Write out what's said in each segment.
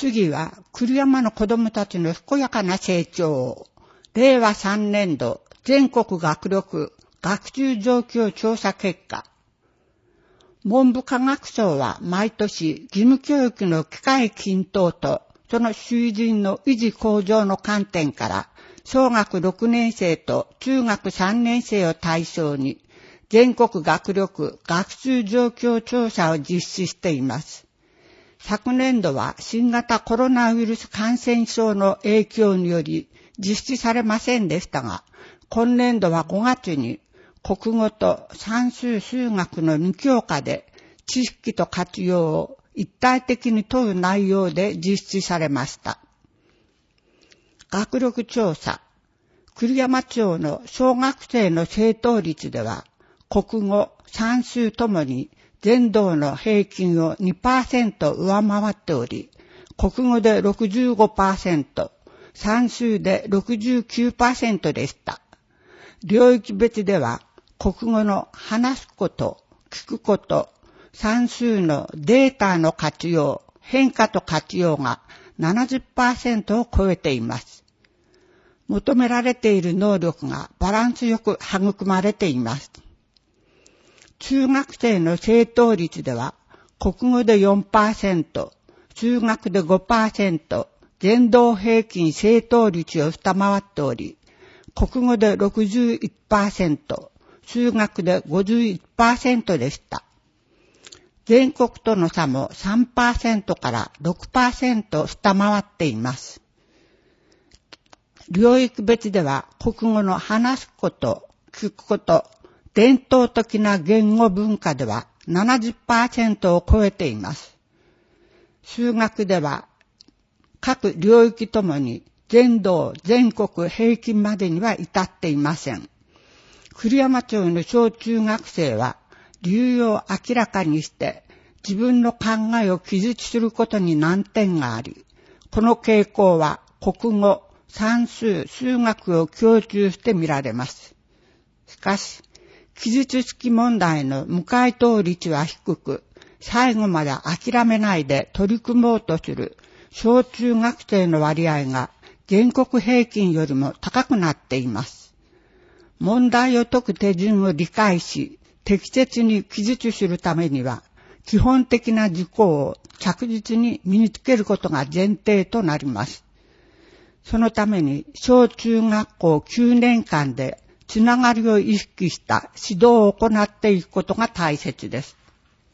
次は、栗山の子供たちの健やかな成長を、令和3年度全国学力学習状況調査結果。文部科学省は毎年義務教育の機会均等とその水準の維持向上の観点から小学6年生と中学3年生を対象に全国学力学習状況調査を実施しています。昨年度は新型コロナウイルス感染症の影響により実施されませんでしたが、今年度は5月に国語と算数数学の2教科で知識と活用を一体的に問う内容で実施されました。学力調査。栗山町の小学生の正答率では、国語、算数ともに全道の平均を 2% 上回っており、国語で 65%、算数で 69% でした。領域別では、国語の話すこと、聞くこと、算数のデータの活用、変化と活用が 70% を超えています。求められている能力がバランスよく育まれています。中学生の正答率では、国語で 4%、数学で 5%、全道平均正答率を下回っており、国語で 61%、数学で 51% でした。全国との差も 3% から 6% 下回っています。領域別では国語の話すこと、聞くこと、伝統的な言語文化では 70% を超えています。数学では各領域ともに全道全国平均までには至っていません。栗山町の小中学生は理由を明らかにして自分の考えを記述することに難点があり、この傾向は国語、算数、数学を共通して見られます。しかし、記述式問題の無回答率は低く、最後まで諦めないで取り組もうとする小中学生の割合が全国平均よりも高くなっています。問題を解く手順を理解し、適切に記述するためには、基本的な事項を着実に身につけることが前提となります。そのために、小中学校9年間でつながりを意識した指導を行っていくことが大切です。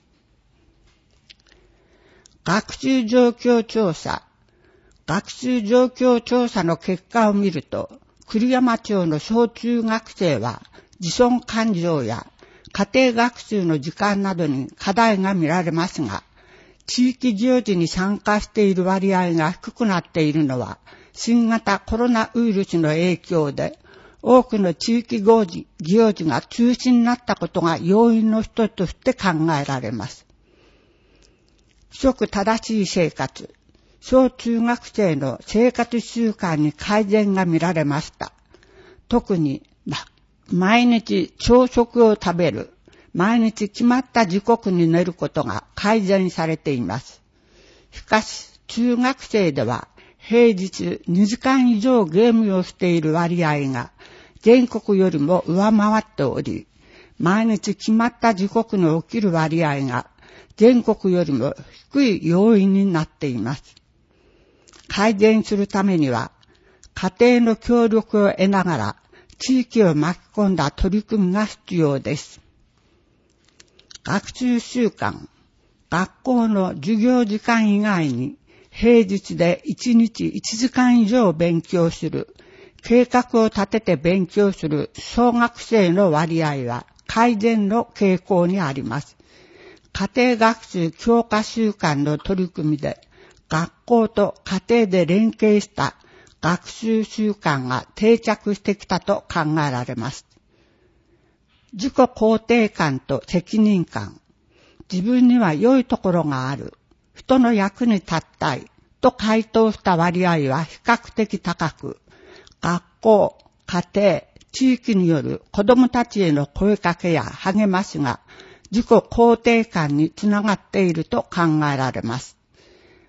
学習状況調査。学習状況調査の結果を見ると、栗山町の小中学生は自尊感情や家庭学習の時間などに課題が見られますが、地域行事に参加している割合が低くなっているのは、新型コロナウイルスの影響で、多くの地域行事が中止になったことが要因の一つとして考えられます。規則正しい生活。小中学生の生活習慣に改善が見られました。特に、毎日朝食を食べる、毎日決まった時刻に寝ることが改善されています。しかし、中学生では平日2時間以上ゲームをしている割合が全国よりも上回っており、毎日決まった時刻に起きる割合が全国よりも低い要因になっています。改善するためには、家庭の協力を得ながら、地域を巻き込んだ取り組みが必要です。学習習慣。学校の授業時間以外に、平日で1日1時間以上勉強する、計画を立てて勉強する小学生の割合は改善の傾向にあります。家庭学習強化習慣の取り組みで、学校と家庭で連携した学習習慣が定着してきたと考えられます。自己肯定感と責任感。自分には良いところがある。人の役に立ったいと回答した割合は比較的高く、学校、家庭、地域による子どもたちへの声かけや励ましが自己肯定感につながっていると考えられます。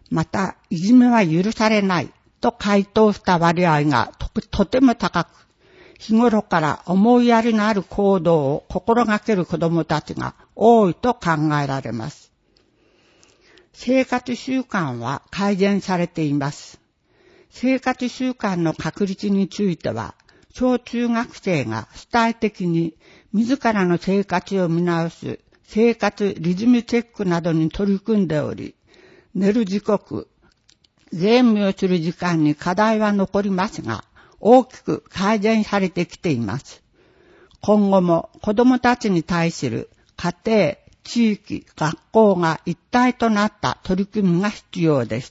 また、いじめは許されないと回答した割合がとても高く、日頃から思いやりのある行動を心がける子どもたちが多いと考えられます。生活習慣は改善されています。生活習慣の確立については、小中学生が主体的に自らの生活を見直す生活リズムチェックなどに取り組んでおり、寝る時刻、ゲームをする時間に課題は残りますが、大きく改善されてきています。今後も子どもたちに対する家庭、地域、学校が一体となった取り組みが必要です。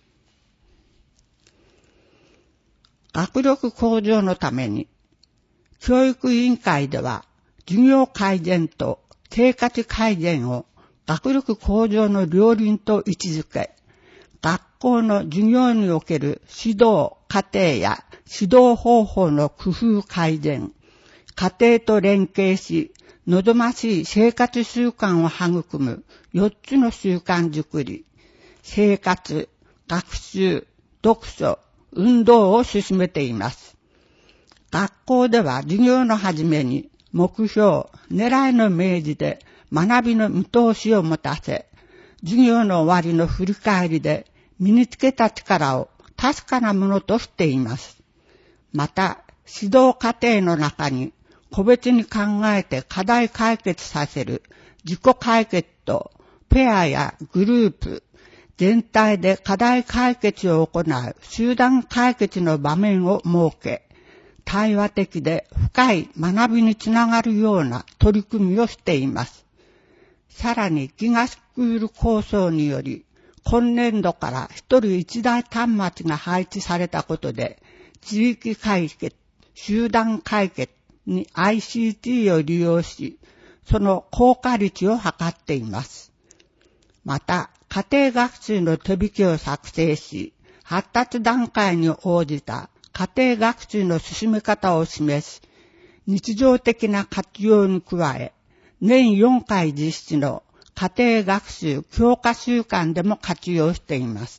学力向上のために、教育委員会では授業改善と生活改善を学力向上の両輪と位置づけ、学校の授業における指導、過程や指導方法の工夫改善、家庭と連携し、望ましい生活習慣を育む4つの習慣づくり、生活、学習、読書、運動を進めています。学校では授業の始めに目標、狙いの明示で学びの見通しを持たせ、授業の終わりの振り返りで身につけた力を確かなものとしています。また、指導過程の中に個別に考えて課題解決させる自己解決とペアやグループ、全体で課題解決を行う集団解決の場面を設け、対話的で深い学びにつながるような取り組みをしています。さらにギガスクール構想により、今年度から一人一台端末が配置されたことで、地域解決、集団解決に ICT を利用し、その効果率を測っています。また、家庭学習の手引きを作成し、発達段階に応じた家庭学習の進め方を示し、日常的な活用に加え、年4回実施の家庭学習強化習慣でも活用しています。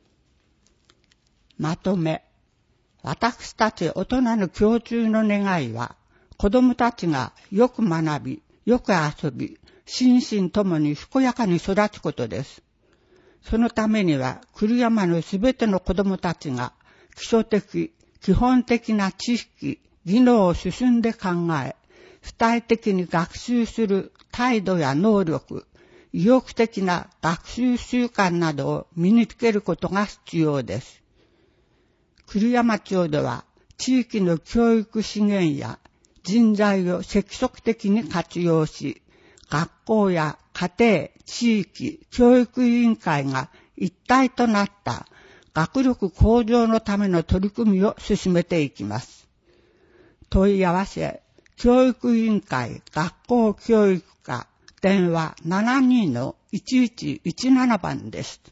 まとめ。私たち大人の共通の願いは、子供たちがよく学び、よく遊び、心身ともに健やかに育つことです。そのためには、栗山のすべての子供たちが基礎的、基本的な知識、技能を進んで考え、主体的に学習する態度や能力、意欲的な学習習慣などを身につけることが必要です。栗山町では地域の教育資源や人材を積極的に活用し、学校や家庭、地域、教育委員会が一体となった学力向上のための取り組みを進めていきます。問い合わせ、教育委員会学校教育課電話 72-1117 番です。